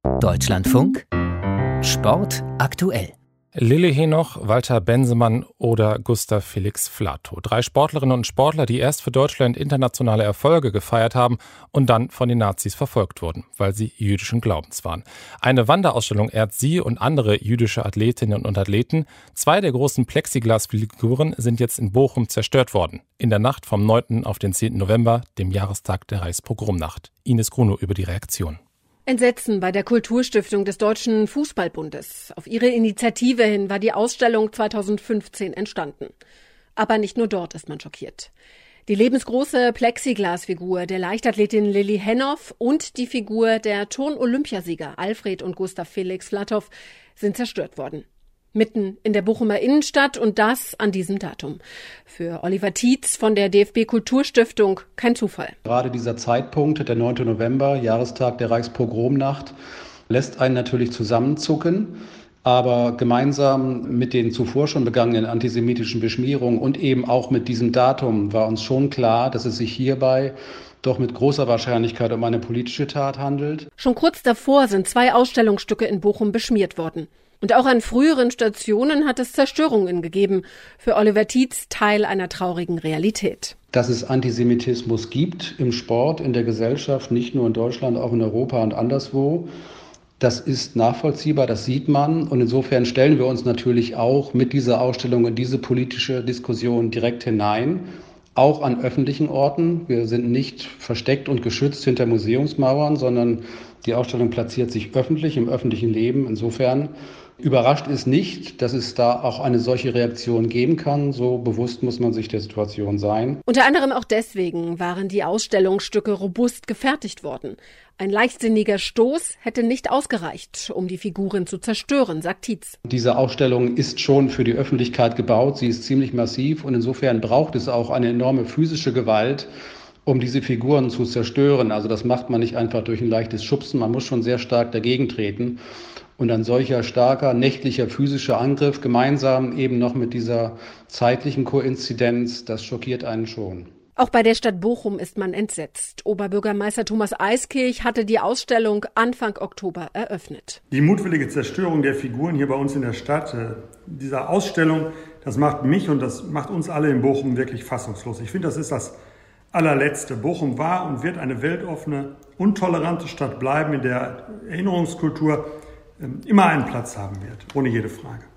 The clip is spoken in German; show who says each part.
Speaker 1: Deutschlandfunk Sport aktuell.
Speaker 2: Lilly Henoch, Walter Bensemann oder Gustav Felix Flatow. 3 Sportlerinnen und Sportler, die erst für Deutschland internationale Erfolge gefeiert haben und dann von den Nazis verfolgt wurden, weil sie jüdischen Glaubens waren. Eine Wanderausstellung ehrt sie und andere jüdische Athletinnen und Athleten. 2 der großen Plexiglasfiguren sind jetzt in Bochum zerstört worden. In der Nacht vom 9. auf den 10. November, dem Jahrestag der Reichspogromnacht. Ines Grunow über die Reaktion.
Speaker 3: Entsetzen bei der Kulturstiftung des Deutschen Fußballbundes. Auf ihre Initiative hin war die Ausstellung 2015 entstanden. Aber nicht nur dort ist man schockiert. Die lebensgroße Plexiglasfigur der Leichtathletin Lilly Henoch und die Figur der Turn-Olympiasieger Alfred und Gustav Felix Flatow sind zerstört worden. Mitten in der Bochumer Innenstadt und das an diesem Datum. Für Oliver Tietz von der DFB-Kulturstiftung kein Zufall.
Speaker 4: Gerade dieser Zeitpunkt, der 9. November, Jahrestag der Reichspogromnacht, lässt einen natürlich zusammenzucken. Aber gemeinsam mit den zuvor schon begangenen antisemitischen Beschmierungen und eben auch mit diesem Datum war uns schon klar, dass es sich hierbei doch mit großer Wahrscheinlichkeit um eine politische Tat handelt.
Speaker 3: Schon kurz davor sind 2 Ausstellungsstücke in Bochum beschmiert worden. Und auch an früheren Stationen hat es Zerstörungen gegeben. Für Oliver Tietz Teil einer traurigen Realität.
Speaker 4: Dass es Antisemitismus gibt im Sport, in der Gesellschaft, nicht nur in Deutschland, auch in Europa und anderswo, das ist nachvollziehbar, das sieht man. Und insofern stellen wir uns natürlich auch mit dieser Ausstellung in diese politische Diskussion direkt hinein. Auch an öffentlichen Orten. Wir sind nicht versteckt und geschützt hinter Museumsmauern, sondern die Ausstellung platziert sich öffentlich im öffentlichen Leben. Insofern überrascht ist nicht, dass es da auch eine solche Reaktion geben kann. So bewusst muss man sich der Situation sein.
Speaker 3: Unter anderem auch deswegen waren die Ausstellungsstücke robust gefertigt worden. Ein leichtsinniger Stoß hätte nicht ausgereicht, um die Figuren zu zerstören, sagt Tietz.
Speaker 4: Diese Ausstellung ist schon für die Öffentlichkeit gebaut. Sie ist ziemlich massiv und insofern braucht es auch eine enorme physische Gewalt, um diese Figuren zu zerstören. Also das macht man nicht einfach durch ein leichtes Schubsen. Man muss schon sehr stark dagegen treten. Und ein solcher starker nächtlicher physischer Angriff gemeinsam eben noch mit dieser zeitlichen Koinzidenz, das schockiert einen schon.
Speaker 3: Auch bei der Stadt Bochum ist man entsetzt. Oberbürgermeister Thomas Eiskirch hatte die Ausstellung Anfang Oktober eröffnet.
Speaker 5: Die mutwillige Zerstörung der Figuren hier bei uns in der Stadt, dieser Ausstellung, das macht mich und das macht uns alle in Bochum wirklich fassungslos. Ich finde, das ist das allerletzte. Bochum war und wird eine weltoffene, untolerante Stadt bleiben, in der Erinnerungskultur immer einen Platz haben wird, ohne jede Frage.